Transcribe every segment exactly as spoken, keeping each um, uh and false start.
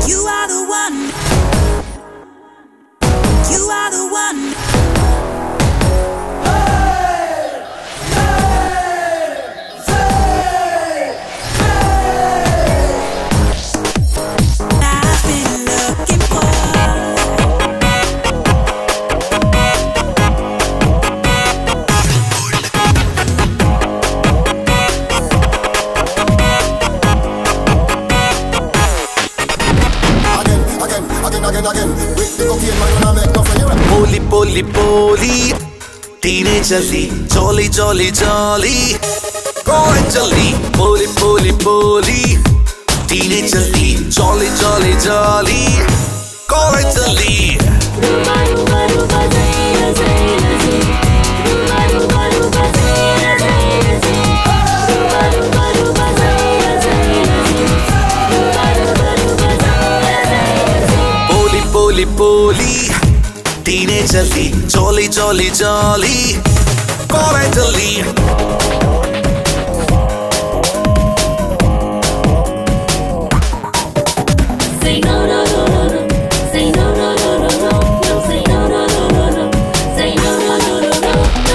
You are the one. You are the one. I've been looking for. Poli poli poli, teenage jaldi, jolly jolly jolly. College jaldi, poli poli poli, teenage jaldi, jolly jolly jolly. College jaldi. Poli poli, teenage jaldi, jolly jolly jolly. College jaldi. Say no no no no no. Say no no no no no. No say no no no no no. Say no no no no no no.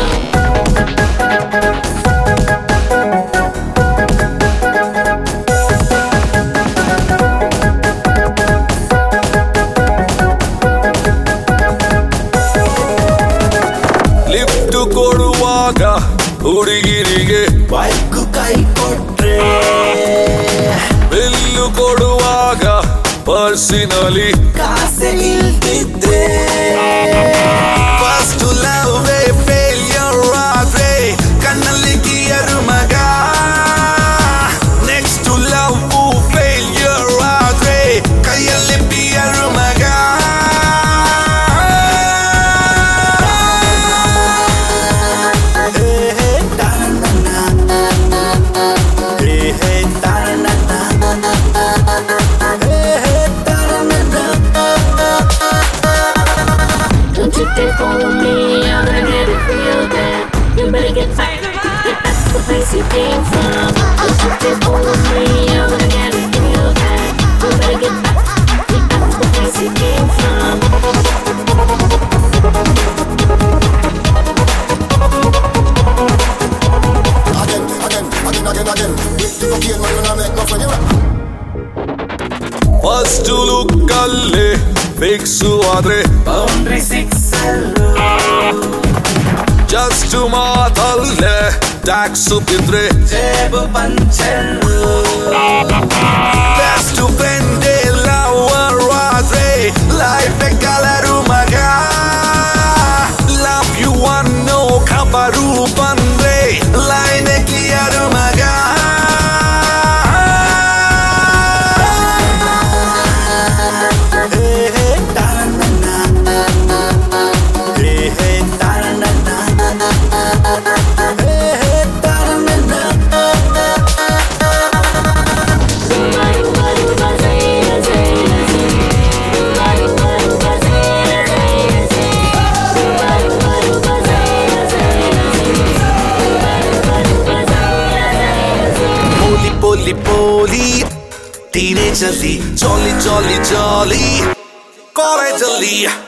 Lift ಕೊಡುವಾಗ ಹುಡುಗಿರಿಗೆ bike ಕೈ ಕೊಟ್ರೆ, bill ಕೊಡುವಾಗ ಪರ್ಸಿನಲ್ಲಿ ಕಾಸೆ ಇಲ್ದಿದ್ರೆ, first love failure ಆದ್ರೆ ಕಣ್ಣಲ್ಲಿ ಗಿಯರು ಮಗ, next love failure ಆದ್ರೆ ಕೈಯಲ್ಲಿ ಬಿಯರು ಮಗ. Don't you dare follow me, I'm gonna get it real bad. You better get back, get back to the place you came from. Don't you dare follow me, I'm gonna get it real bad. You better get back, get back to the place you came from. Again, again, again, again, again. With the cocaine, man, you not make no friend, you right? First look ಅಲ್ಲೇ fix ಆದ್ರೆ boundary six, just ಮಾತಲ್ಲೇ tax ಬಿದ್ರೆ ಜೇಬು puncture, best ಫ್ರೆಂಡೇ lover ಆದ್ರೆ life colour ಮಗ, love you ಅನ್ನೋ ಖಬರು ಬಂದ್ರೆ ಲೈನ್ ಕ್ಲಿಯರು ಮಗ. Poli poli, teenage jaldi, jolly jolly jolly. College jaldi.